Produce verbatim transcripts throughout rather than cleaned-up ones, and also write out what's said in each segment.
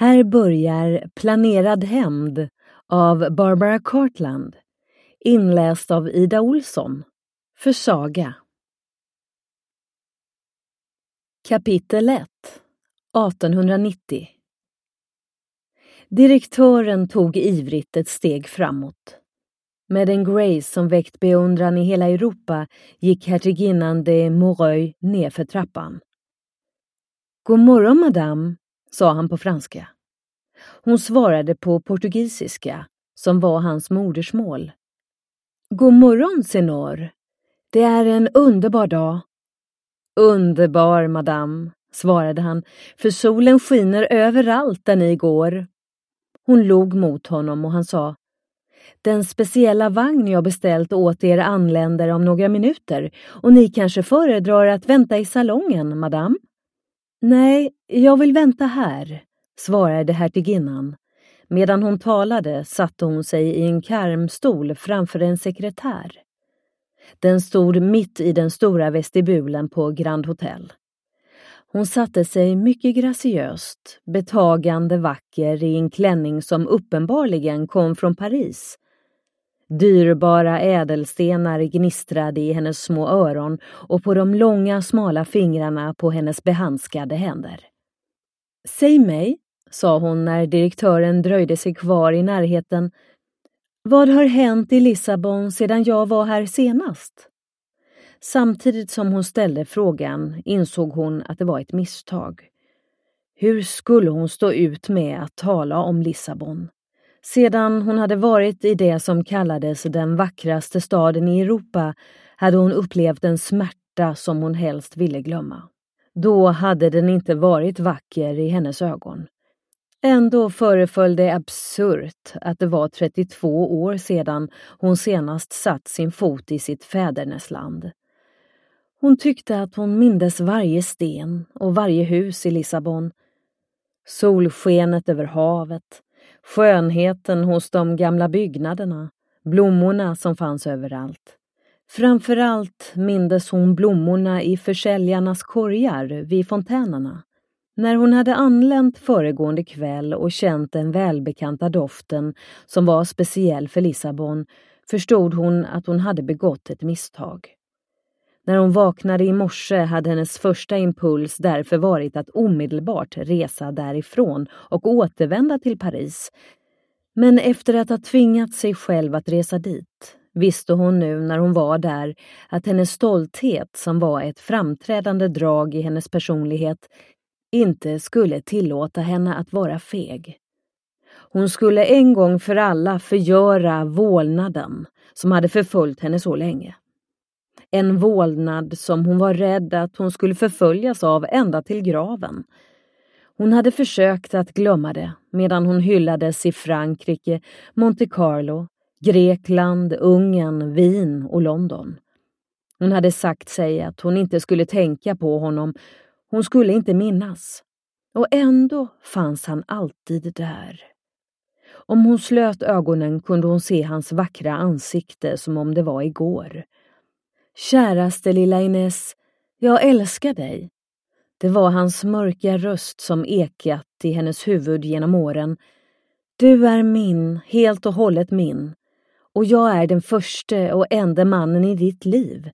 Här börjar Planerad hämnd av Barbara Cartland, inläst av Ida Olsson, för Saga. Kapitel ett, artonhundranittio. Direktören tog ivrigt ett steg framåt. Med en grace som väckt beundran i hela Europa gick hertiginnan de Moreuil ner för trappan. God morgon, madame, sa han på franska. Hon svarade på portugisiska, som var hans modersmål. God morgon, senor. Det är en underbar dag. Underbar, madame, svarade han, för solen skiner överallt där ni går. Hon log mot honom och han sa: Den speciella vagn jag beställt åt er anländer om några minuter och ni kanske föredrar att vänta i salongen, madame? Nej, jag vill vänta här, svarade hertiginnan. Medan hon talade satte hon sig i en karmstol framför en sekretär. Den stod mitt i den stora vestibulen på Grand Hotel. Hon satte sig mycket graciöst, betagande vacker i en klänning som uppenbarligen kom från Paris. Dyrbara ädelstenar gnistrade i hennes små öron och på de långa smala fingrarna på hennes behandskade händer. Säg mig, sa hon när direktören dröjde sig kvar i närheten, vad har hänt i Lissabon sedan jag var här senast? Samtidigt som hon ställde frågan insåg hon att det var ett misstag. Hur skulle hon stå ut med att tala om Lissabon? Sedan hon hade varit i det som kallades den vackraste staden i Europa hade hon upplevt en smärta som hon helst ville glömma. Då hade den inte varit vacker i hennes ögon. Ändå föreföll det absurt att det var trettiotvå år sedan hon senast satt sin fot i sitt fädernesland. Hon tyckte att hon mindes varje sten och varje hus i Lissabon. Solskenet över havet, skönheten hos de gamla byggnaderna, blommorna som fanns överallt. Framförallt mindes hon blommorna i försäljarnas korgar vid fontänerna. När hon hade anlänt föregående kväll och känt den välbekanta doften som var speciell för Lissabon förstod hon att hon hade begått ett misstag. När hon vaknade i morse hade hennes första impuls därför varit att omedelbart resa därifrån och återvända till Paris. Men efter att ha tvingat sig själv att resa dit visste hon nu när hon var där att hennes stolthet, som var ett framträdande drag i hennes personlighet, inte skulle tillåta henne att vara feg. Hon skulle en gång för alla förgöra vålnaden som hade förföljt henne så länge. En vålnad som hon var rädd att hon skulle förföljas av ända till graven. Hon hade försökt att glömma det medan hon hyllades i Frankrike, Monte Carlo, Grekland, Ungern, Wien och London. Hon hade sagt sig att hon inte skulle tänka på honom, hon skulle inte minnas. Och ändå fanns han alltid där. Om hon slöt ögonen kunde hon se hans vackra ansikte som om det var igår. Käraste lilla Ines, jag älskar dig. Det var hans mörka röst som ekat i hennes huvud genom åren. Du är min, helt och hållet min. Och jag är den första och enda mannen i ditt liv.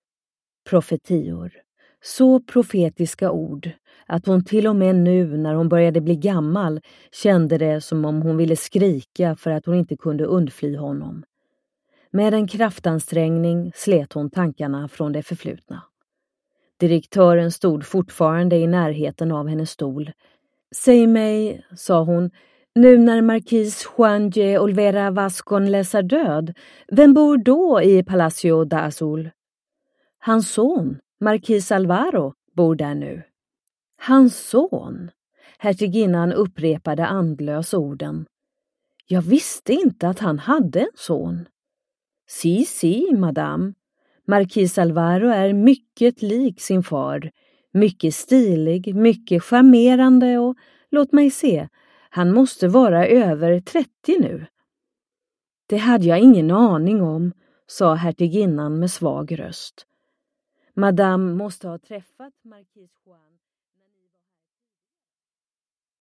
Profetior. Så profetiska ord att hon till och med nu när hon började bli gammal kände det som om hon ville skrika för att hon inte kunde undfly honom. Med en kraftansträngning slet hon tankarna från det förflutna. Direktören stod fortfarande i närheten av hennes stol. Säg mig, sa hon, nu när markis Juan de Olvera Vasconles är död, vem bor då i Palacio da Azul? Hans son, markis Alvaro, bor där nu. Hans son? Hertiginnan upprepade andlös orden. Jag visste inte att han hade en son. Si, si, madame. Markis Alvaro är mycket lik sin far. Mycket stilig, mycket charmerande och, låt mig se, han måste vara över trettio nu. Det hade jag ingen aning om, sa hertiginnan med svag röst. Madame måste ha träffat markis Juan.